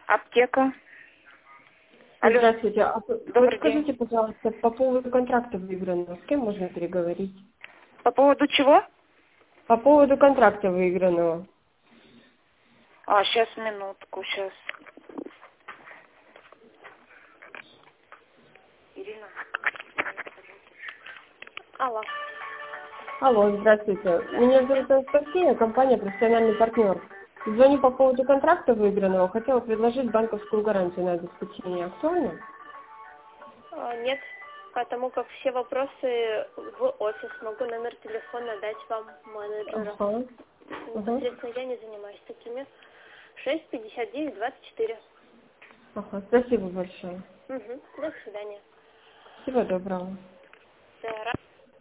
Аптека. Алло. Здравствуйте. Добрый Подскажите, пожалуйста, по поводу контракта выигранного, с кем можно переговорить? По поводу чего? По поводу контракта выигранного. Сейчас, минутку, сейчас. Ирина. Алло. Алло, здравствуйте. Меня зовут Анастасия, компания «Профессиональный партнер». Звоню по поводу контракта выигранного. Хотела предложить банковскую гарантию на обеспечение. Актуально? Нет, потому как все вопросы в офис. Могу номер телефона дать вам, менеджера. Ага. Непосредственно я не занимаюсь такими. 659-24. Ага, спасибо большое. До свидания. Всего доброго. Да,